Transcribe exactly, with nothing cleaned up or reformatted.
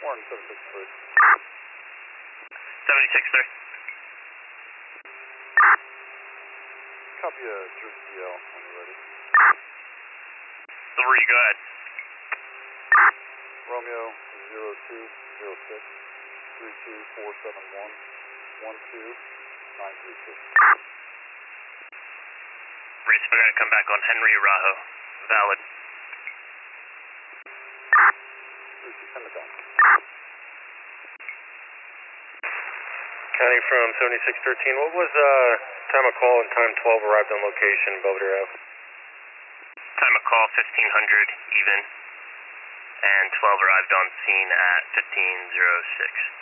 Warren seven six three. seventy-six three. Copy a Jersey D L when you're ready. three, go ahead. Romeo zero two zero six three two four seven one one two nine three two. Reese, we're going to come back on Henry Arajo. Valid. Reese, send it down. County from seventy-six thirteen, what was uh, time of call and time twelve arrived on location, Belvedere Ave? Time of call fifteen hundred even, and twelve arrived on scene at fifteen oh six.